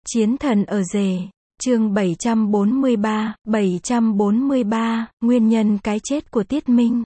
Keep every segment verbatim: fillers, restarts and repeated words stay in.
Chiến thần ở rể, chương bảy trăm bốn mươi ba, bảy trăm bốn mươi ba, nguyên nhân cái chết của Tiết Minh.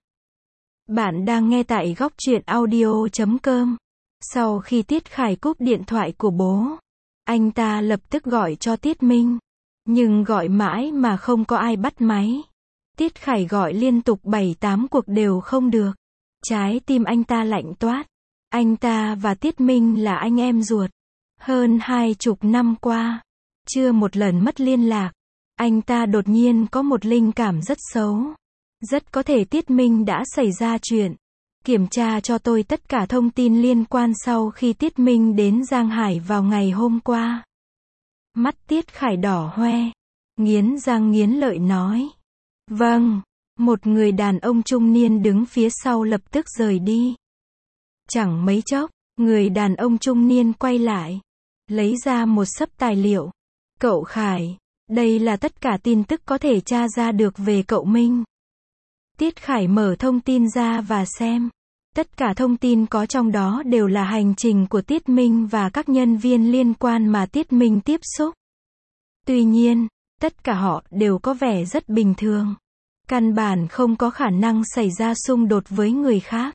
Bạn đang nghe tại góc truyện audio chấm com. Sau khi Tiết Khải cúp điện thoại của bố, anh ta lập tức gọi cho Tiết Minh. Nhưng gọi mãi mà không có ai bắt máy. Tiết Khải gọi liên tục bảy tám cuộc đều không được. Trái tim anh ta lạnh toát. Anh ta và Tiết Minh là anh em ruột. Hơn hai chục năm qua, chưa một lần mất liên lạc. Anh ta đột nhiên có một linh cảm rất xấu. Rất có thể Tiết Minh đã xảy ra chuyện. Kiểm tra cho tôi tất cả thông tin liên quan sau khi Tiết Minh đến Giang Hải vào ngày hôm qua. Mắt Tiết Khải đỏ hoe. Nghiến răng nghiến lợi nói. Vâng. Một người đàn ông trung niên đứng phía sau lập tức rời đi. Chẳng mấy chốc, người đàn ông trung niên quay lại. Lấy ra một xấp tài liệu. Cậu Khải, đây là tất cả tin tức có thể tra ra được về cậu Minh. Tiết Khải mở thông tin ra và xem. Tất cả thông tin có trong đó đều là hành trình của Tiết Minh và các nhân viên liên quan mà Tiết Minh tiếp xúc. Tuy nhiên, tất cả họ đều có vẻ rất bình thường. Căn bản không có khả năng xảy ra xung đột với người khác.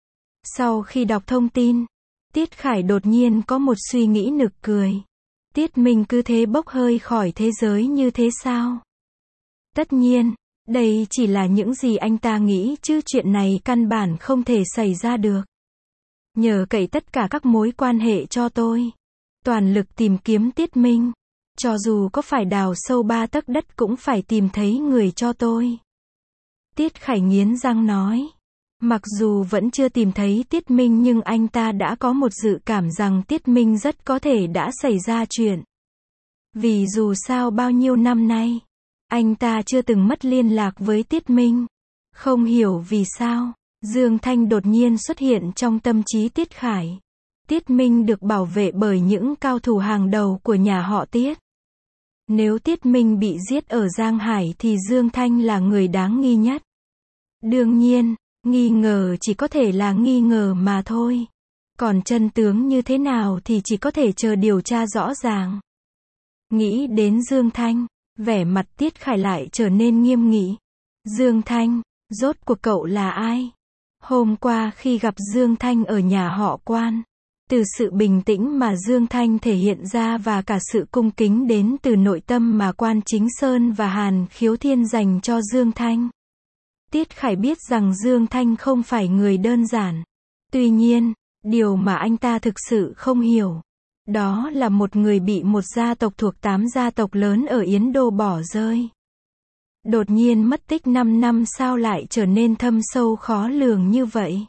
Sau khi đọc thông tin, Tiết Khải đột nhiên có một suy nghĩ nực cười. Tiết Minh cứ thế bốc hơi khỏi thế giới như thế sao? Tất nhiên, đây chỉ là những gì anh ta nghĩ chứ chuyện này căn bản không thể xảy ra được. Nhờ cậy tất cả các mối quan hệ cho tôi. Toàn lực tìm kiếm Tiết Minh. Cho dù có phải đào sâu ba tấc đất cũng phải tìm thấy người cho tôi. Tiết Khải nghiến răng nói. Mặc dù vẫn chưa tìm thấy Tiết Minh nhưng anh ta đã có một dự cảm rằng Tiết Minh rất có thể đã xảy ra chuyện. Vì dù sao bao nhiêu năm nay, anh ta chưa từng mất liên lạc với Tiết Minh. Không hiểu vì sao, Dương Thanh đột nhiên xuất hiện trong tâm trí Tiết Khải. Tiết Minh được bảo vệ bởi những cao thủ hàng đầu của nhà họ Tiết. Nếu Tiết Minh bị giết ở Giang Hải thì Dương Thanh là người đáng nghi nhất. Đương nhiên, nghi ngờ chỉ có thể là nghi ngờ mà thôi. Còn chân tướng như thế nào thì chỉ có thể chờ điều tra rõ ràng. Nghĩ đến Dương Thanh, vẻ mặt Tiết Khải lại trở nên nghiêm nghị. Dương Thanh, rốt cuộc cậu là ai? Hôm qua khi gặp Dương Thanh ở nhà họ Quan, từ sự bình tĩnh mà Dương Thanh thể hiện ra và cả sự cung kính đến từ nội tâm mà Quan Chính Sơn và Hàn Khiếu Thiên dành cho Dương Thanh, Tiết Khải biết rằng Dương Thanh không phải người đơn giản. Tuy nhiên, điều mà anh ta thực sự không hiểu, đó là một người bị một gia tộc thuộc tám gia tộc lớn ở Yến Đô bỏ rơi. Đột nhiên mất tích năm năm sao lại trở nên thâm sâu khó lường như vậy.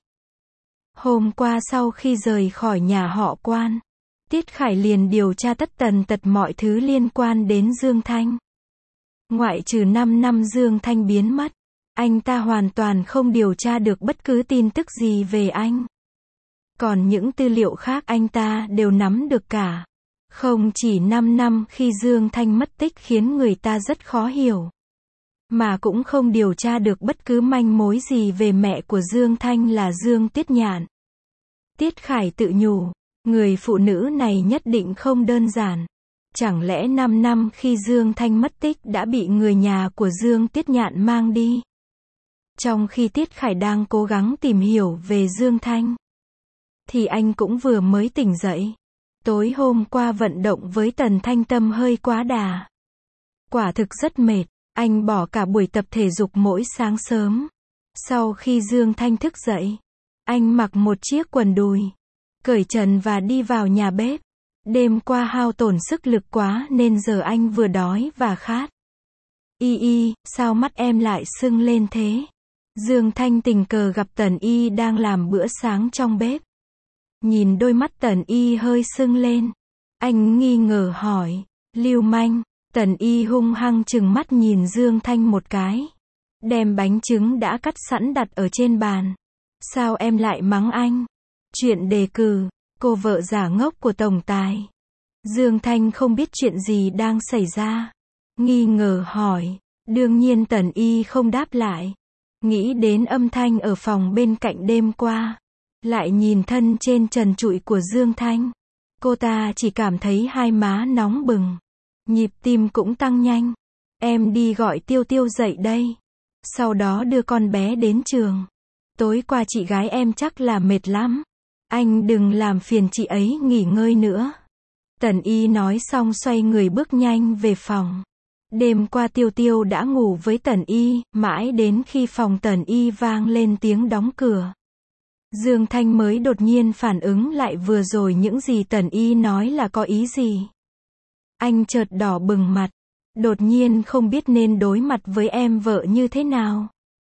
Hôm qua sau khi rời khỏi nhà họ Quan, Tiết Khải liền điều tra tất tần tật mọi thứ liên quan đến Dương Thanh. Ngoại trừ năm năm Dương Thanh biến mất, anh ta hoàn toàn không điều tra được bất cứ tin tức gì về anh. Còn những tư liệu khác anh ta đều nắm được cả. Không chỉ năm năm khi Dương Thanh mất tích khiến người ta rất khó hiểu, mà cũng không điều tra được bất cứ manh mối gì về mẹ của Dương Thanh là Dương Tiết Nhạn. Tiết Khải tự nhủ, người phụ nữ này nhất định không đơn giản. Chẳng lẽ năm năm khi Dương Thanh mất tích đã bị người nhà của Dương Tiết Nhạn mang đi? Trong khi Tiết Khải đang cố gắng tìm hiểu về Dương Thanh, thì anh cũng vừa mới tỉnh dậy. Tối hôm qua vận động với Tần Thanh Tâm hơi quá đà. Quả thực rất mệt, anh bỏ cả buổi tập thể dục mỗi sáng sớm. Sau khi Dương Thanh thức dậy, anh mặc một chiếc quần đùi, cởi trần và đi vào nhà bếp. Đêm qua hao tổn sức lực quá nên giờ anh vừa đói và khát. Y y, sao mắt em lại sưng lên thế? Dương Thanh tình cờ gặp Tần Y đang làm bữa sáng trong bếp. Nhìn đôi mắt Tần Y hơi sưng lên, anh nghi ngờ hỏi, lưu manh. Tần Y hung hăng trừng mắt nhìn Dương Thanh một cái, đem bánh trứng đã cắt sẵn đặt ở trên bàn. Sao em lại mắng anh? Chuyện đề cử, cô vợ giả ngốc của tổng tài. Dương Thanh không biết chuyện gì đang xảy ra, nghi ngờ hỏi. Đương nhiên Tần Y không đáp lại. Nghĩ đến âm thanh ở phòng bên cạnh đêm qua, lại nhìn thân trên trần trụi của Dương Thanh, Cô ta chỉ cảm thấy hai má nóng bừng. Nhịp tim cũng tăng nhanh. Em đi gọi Tiêu Tiêu dậy đây. Sau đó đưa con bé đến trường. Tối qua chị gái em chắc là mệt lắm. Anh đừng làm phiền chị ấy nghỉ ngơi nữa. Tần Y nói xong xoay người bước nhanh về phòng. Đêm qua Tiêu Tiêu đã ngủ với Tần Y, mãi đến khi phòng Tần Y vang lên tiếng đóng cửa. Dương Thanh mới đột nhiên phản ứng lại vừa rồi những gì Tần Y nói là có ý gì. Anh chợt đỏ bừng mặt. Đột nhiên không biết nên đối mặt với em vợ như thế nào.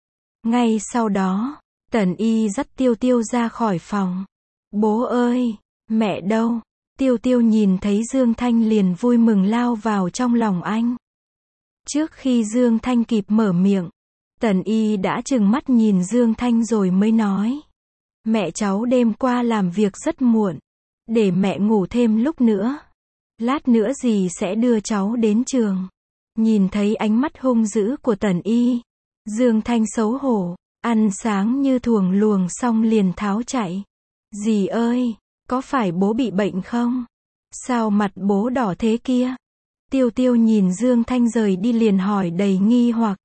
Ngay sau đó, Tần Y dắt Tiêu Tiêu ra khỏi phòng. Bố ơi, mẹ đâu? Tiêu Tiêu nhìn thấy Dương Thanh liền vui mừng lao vào trong lòng anh. Trước khi Dương Thanh kịp mở miệng, Tần Y đã trừng mắt nhìn Dương Thanh rồi mới nói. Mẹ cháu đêm qua làm việc rất muộn. Để mẹ ngủ thêm lúc nữa. Lát nữa dì sẽ đưa cháu đến trường. Nhìn thấy ánh mắt hung dữ của Tần Y, Dương Thanh xấu hổ, ăn sáng như thuồng luồng xong liền tháo chạy. Dì ơi, có phải bố bị bệnh không? Sao mặt bố đỏ thế kia? Tiêu Tiêu nhìn Dương Thanh rời đi liền hỏi đầy nghi hoặc.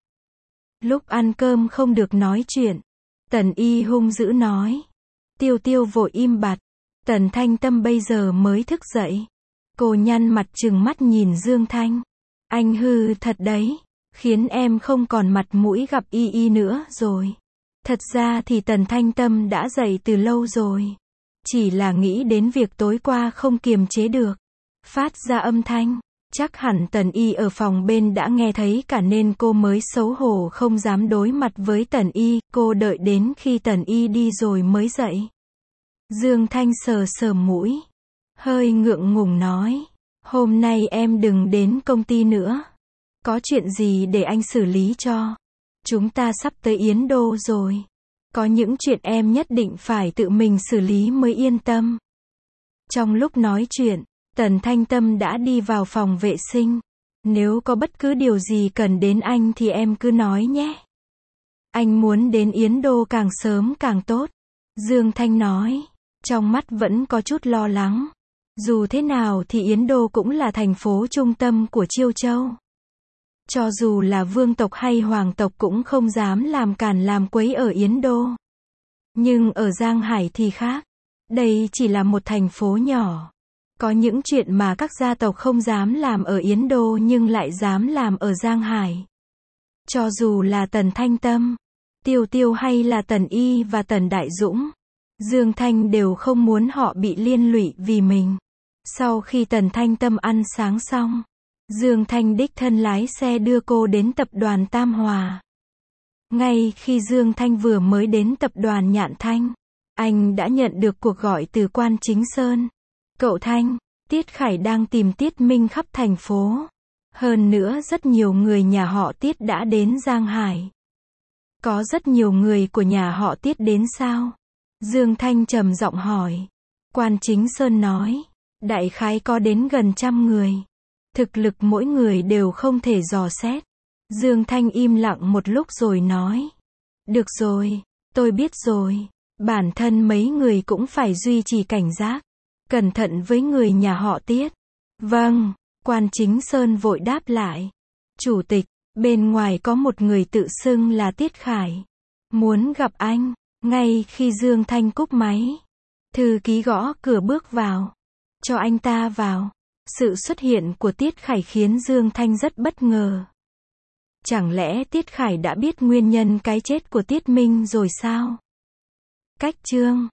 Lúc ăn cơm không được nói chuyện. Tần Y hung dữ nói. Tiêu Tiêu vội im bặt. Tần Thanh Tâm bây giờ mới thức dậy. Cô nhăn mặt trừng mắt nhìn Dương Thanh. Anh hư thật đấy, khiến em không còn mặt mũi gặp Y Y nữa rồi. Thật ra thì Tần Thanh Tâm đã dậy từ lâu rồi. Chỉ là nghĩ đến việc tối qua không kiềm chế được. Phát ra âm thanh. Chắc hẳn Tần Y ở phòng bên đã nghe thấy cả nên cô mới xấu hổ không dám đối mặt với Tần Y. Cô đợi đến khi Tần Y đi rồi mới dậy. Dương Thanh sờ sờ mũi. Hơi ngượng ngùng nói. Hôm nay em đừng đến công ty nữa. Có chuyện gì để anh xử lý cho. Chúng ta sắp tới Yến Đô rồi. Có những chuyện em nhất định phải tự mình xử lý mới yên tâm. Trong lúc nói chuyện, Tần Thanh Tâm đã đi vào phòng vệ sinh. Nếu có bất cứ điều gì cần đến anh thì em cứ nói nhé. Anh muốn đến Yến Đô càng sớm càng tốt. Dương Thanh nói. Trong mắt vẫn có chút lo lắng. Dù thế nào thì Yến Đô cũng là thành phố trung tâm của Chiêu Châu. Cho dù là vương tộc hay hoàng tộc cũng không dám làm cản làm quấy ở Yến Đô. Nhưng ở Giang Hải thì khác. Đây chỉ là một thành phố nhỏ. Có những chuyện mà các gia tộc không dám làm ở Yến Đô nhưng lại dám làm ở Giang Hải. Cho dù là Tần Thanh Tâm, Tiêu Tiêu hay là Tần Y và Tần Đại Dũng, Dương Thanh đều không muốn họ bị liên lụy vì mình. Sau khi Tần Thanh Tâm ăn sáng xong, Dương Thanh đích thân lái xe đưa cô đến tập đoàn Tam Hòa. Ngay khi Dương Thanh vừa mới đến tập đoàn Nhạn Thanh, anh đã nhận được cuộc gọi từ Quan Chính Sơn. Cậu Thanh, Tiết Khải đang tìm Tiết Minh khắp thành phố. Hơn nữa rất nhiều người nhà họ Tiết đã đến Giang Hải. Có rất nhiều người của nhà họ Tiết đến sao? Dương Thanh trầm giọng hỏi. Quan Chính Sơn nói. Đại khái có đến gần trăm người. Thực lực mỗi người đều không thể dò xét. Dương Thanh im lặng một lúc rồi nói. Được rồi, tôi biết rồi. Bản thân mấy người cũng phải duy trì cảnh giác. Cẩn thận với người nhà họ Tiết. Vâng, Quan Chính Sơn vội đáp lại. Chủ tịch, bên ngoài có một người tự xưng là Tiết Khải. Muốn gặp anh. Ngay khi Dương Thanh cúp máy, thư ký gõ cửa bước vào. Cho anh ta vào. Sự xuất hiện của Tiết Khải khiến Dương Thanh rất bất ngờ. Chẳng lẽ Tiết Khải đã biết nguyên nhân cái chết của Tiết Minh rồi sao? Cách chương